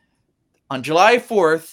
on July fourth,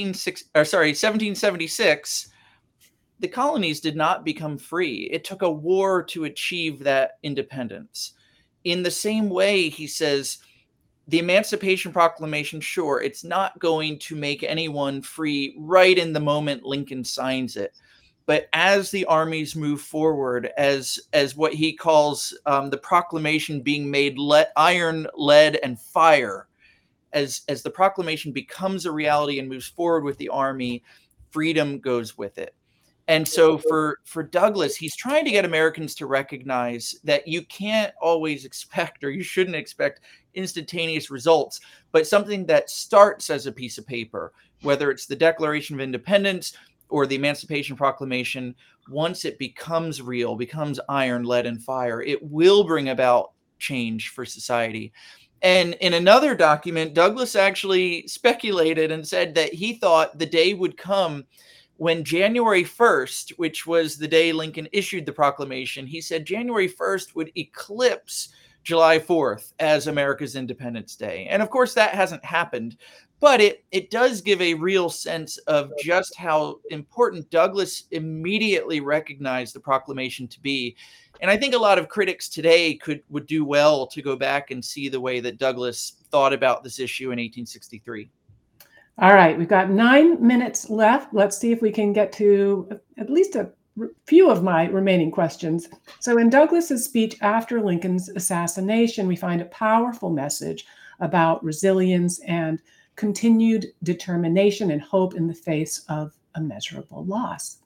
seventeen seventy-six, the colonies did not become free. It took a war to achieve that independence. In the same way, he says, the Emancipation Proclamation, sure, it's not going to make anyone free right in the moment Lincoln signs it. But as the armies move forward, as as what he calls um, the proclamation being made le- iron, lead, and fire, as, as the proclamation becomes a reality and moves forward with the army, freedom goes with it. And so for, for Douglas, he's trying to get Americans to recognize that you can't always expect, or you shouldn't expect, instantaneous results, but something that starts as a piece of paper, whether it's the Declaration of Independence or the Emancipation Proclamation, once it becomes real, becomes iron, lead, and fire, it will bring about change for society. And in another document, Douglas actually speculated and said that he thought the day would come when January first, which was the day Lincoln issued the proclamation, he said January first would eclipse July fourth as America's Independence Day. And of course, that hasn't happened, but it, it does give a real sense of just how important Douglass immediately recognized the proclamation to be. And I think a lot of critics today could would do well to go back and see the way that Douglass thought about this issue in eighteen sixty-three. All right, we've got nine minutes left. Let's see if we can get to at least a few of my remaining questions. So in Douglass's speech after Lincoln's assassination, we find a powerful message about resilience and continued determination and hope in the face of immeasurable loss,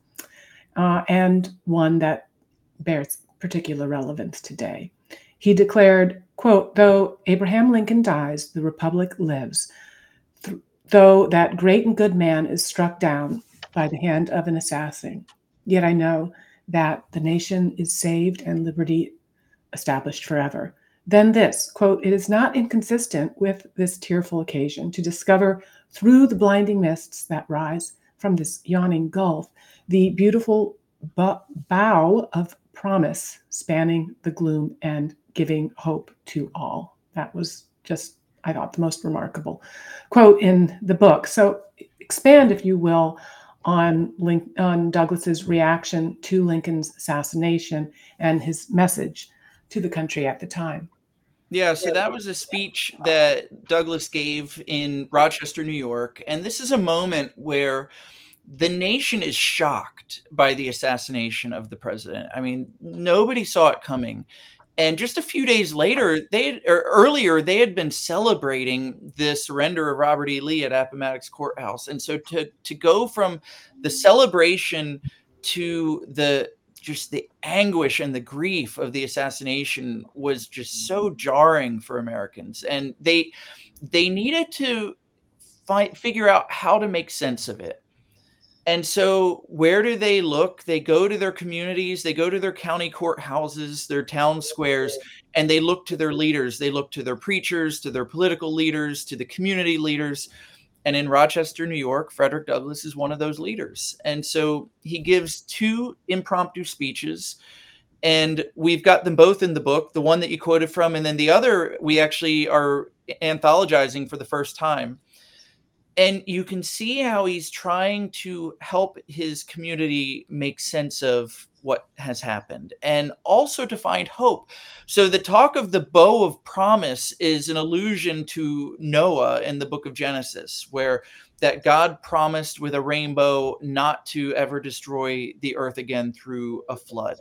uh, and one that bears particular relevance today. He declared, quote, "Though Abraham Lincoln dies, the Republic lives. Th- though that great and good man is struck down by the hand of an assassin, yet I know that the nation is saved and liberty established forever. Then this, quote, it is not inconsistent with this tearful occasion to discover through the blinding mists that rise from this yawning gulf the beautiful bu- bow of promise spanning the gloom and giving hope to all." That was just, I thought, the most remarkable quote in the book. So expand, if you will, on, Link, on Douglass's reaction to Lincoln's assassination and his message to the country at the time. Yeah, so that was a speech that Douglass gave in Rochester, New York. And this is a moment where the nation is shocked by the assassination of the president. I mean, nobody saw it coming. And just a few days later, they had, or earlier, they had been celebrating the surrender of Robert E. Lee at Appomattox Courthouse. And so to, to go from the celebration to the just the anguish and the grief of the assassination was just so jarring for Americans. And they they needed to find, figure out how to make sense of it. And so where do they look? They go to their communities, they go to their county courthouses, their town squares, and they look to their leaders. They look to their preachers, to their political leaders, to the community leaders. And in Rochester, New York, Frederick Douglass is one of those leaders. And so he gives two impromptu speeches, and we've got them both in the book, the one that you quoted from, and then the other we actually are anthologizing for the first time. And you can see how he's trying to help his community make sense of what has happened and also to find hope. So the talk of the bow of promise is an allusion to Noah in the book of Genesis, where that God promised with a rainbow not to ever destroy the earth again through a flood.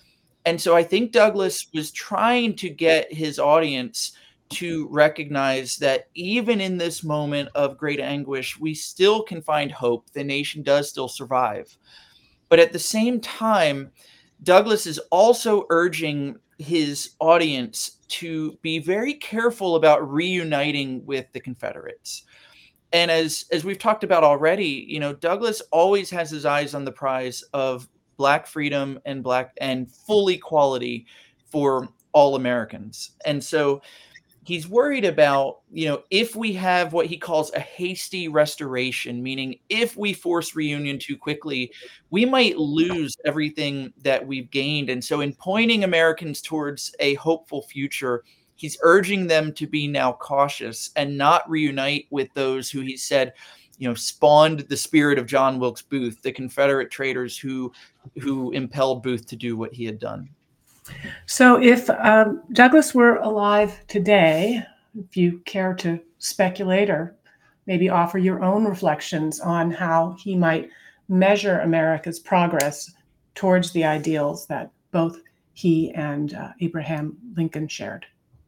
And so I think Douglass was trying to get his audience to recognize that even in this moment of great anguish, we still can find hope. The nation does still survive. But at the same time, Douglass is also urging his audience to be very careful about reuniting with the Confederates. And as, as we've talked about already, you know, Douglass always has his eyes on the prize of Black freedom and Black and full equality for all Americans. And so he's worried about, you know, if we have what he calls a hasty restoration, meaning if we force reunion too quickly, we might lose everything that we've gained. And so in pointing Americans towards a hopeful future, he's urging them to be now cautious and not reunite with those who he said, you know, spawned the spirit of John Wilkes Booth, the Confederate traitors who, who impelled Booth to do what he had done. So if um, Douglass were alive today, if you care to speculate or maybe offer your own reflections on how he might measure America's progress towards the ideals that both he and uh, Abraham Lincoln shared.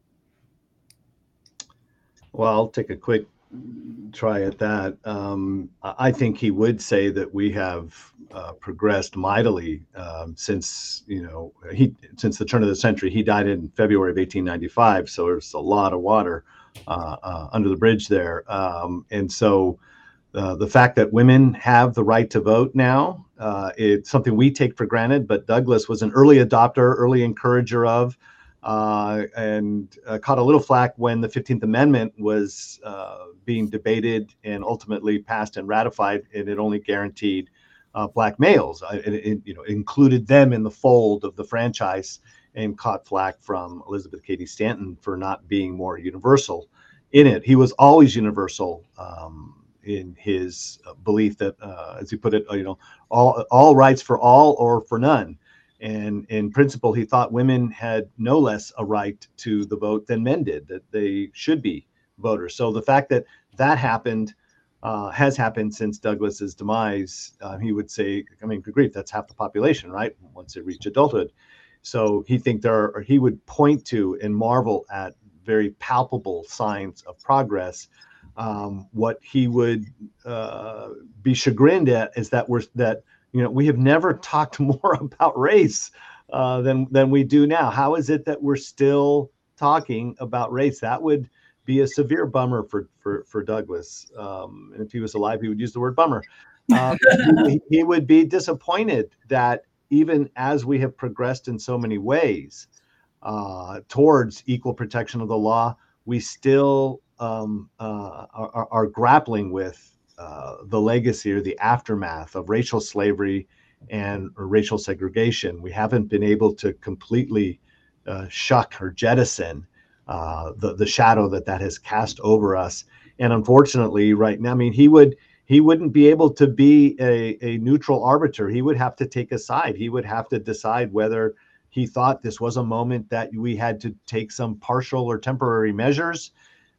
Well, I'll take a quick try at that. Um, I think he would say that we have uh, progressed mightily um, since, you know, he since the turn of the century. He died in February of eighteen ninety-five, so there's a lot of water uh, uh, under the bridge there. Um, and so uh, the fact that women have the right to vote now, uh, it's something we take for granted, but Douglass was an early adopter, early encourager of, uh, and uh, caught a little flack when the fifteenth Amendment was uh, being debated and ultimately passed and ratified, and it only guaranteed uh, black males. Uh, it, it, you know, included them in the fold of the franchise, and caught flack from Elizabeth Cady Stanton for not being more universal in it. He was always universal um, in his belief that, uh, as he put it, you know, all all rights for all or for none. And in principle, he thought women had no less a right to the vote than men did, that they should be voters. So the fact that that happened uh, has happened since Douglas's demise. Uh, he would say, I mean, good grief, that's half the population, right? Once they reach adulthood. So he think there are, or he would point to and marvel at very palpable signs of progress. Um, what he would uh, be chagrined at is that we're that you know we have never talked more about race uh, than than we do now. How is it that we're still talking about race? That would be a severe bummer for for for Douglas. Um, and if he was alive, he would use the word bummer. Um, he, he would be disappointed that even as we have progressed in so many ways uh, towards equal protection of the law, we still um, uh, are, are grappling with uh, the legacy or the aftermath of racial slavery and racial segregation. We haven't been able to completely uh, shuck or jettison uh, the the shadow that that has cast over us. And unfortunately, right now, I mean, he would. He wouldn't be able to be a, a neutral arbiter. He would have to take a side. He would have to decide whether he thought this was a moment that we had to take some partial or temporary measures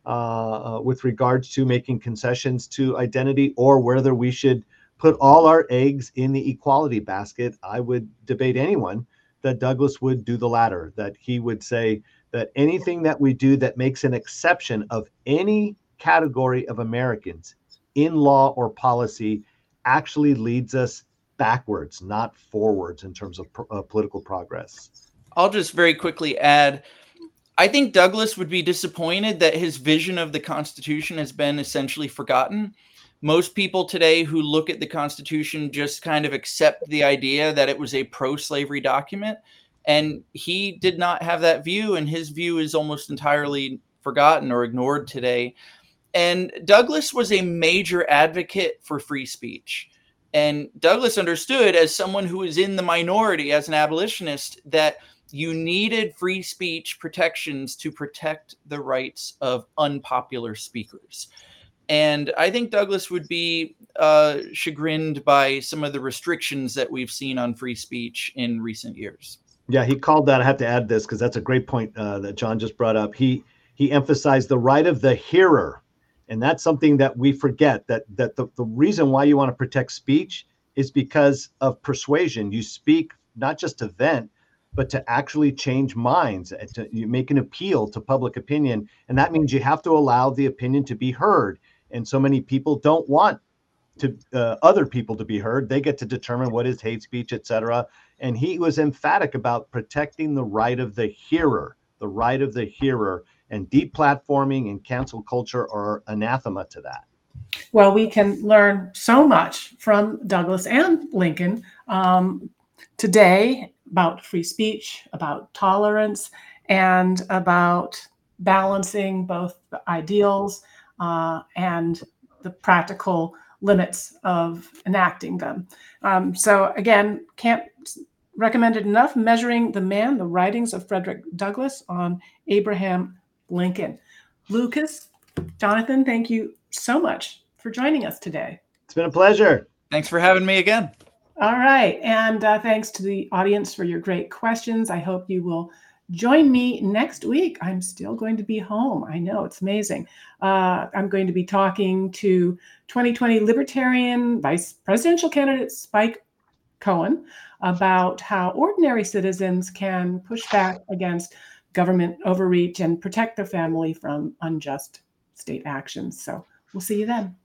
uh, with regards to making concessions to identity, or whether we should put all our eggs in the equality basket. I would debate anyone that Douglas would do the latter, that he would say that anything that we do that makes an exception of any category of Americans in law or policy actually leads us backwards, not forwards in terms of uh, political progress. I'll just very quickly add, I think Douglas would be disappointed that his vision of the Constitution has been essentially forgotten. Most people today who look at the Constitution just kind of accept the idea that it was a pro-slavery document, and he did not have that view, and his view is almost entirely forgotten or ignored today. And Douglas was a major advocate for free speech. And Douglas understood, as someone who was in the minority as an abolitionist, that you needed free speech protections to protect the rights of unpopular speakers. And I think Douglas would be uh, chagrined by some of the restrictions that we've seen on free speech in recent years. Yeah, he called that, I have to add this because that's a great point uh, that John just brought up. He he emphasized the right of the hearer. And that's something that we forget, that that the, the reason why you want to protect speech is because of persuasion. You speak not just to vent, but to actually change minds, and to you make an appeal to public opinion. And that means you have to allow the opinion to be heard. And so many people don't want to uh, other people to be heard. They get to determine what is hate speech, et cetera. And he was emphatic about protecting the right of the hearer, the right of the hearer. And deplatforming and cancel culture are anathema to that. Well, we can learn so much from Douglas and Lincoln um, today about free speech, about tolerance, and about balancing both the ideals uh, and the practical limits of enacting them. Um, so again, can't recommend it enough. Measuring the Man, the Writings of Frederick Douglass on Abraham Lincoln. Lucas, Jonathan, thank you so much for joining us today. It's been a pleasure. Thanks for having me again. All right. And uh, thanks to the audience for your great questions. I hope you will join me next week. I'm still going to be home. I know, it's amazing. Uh, I'm going to be talking to twenty twenty Libertarian Vice Presidential candidate Spike Cohen about how ordinary citizens can push back against government overreach and protect their family from unjust state actions. So we'll see you then.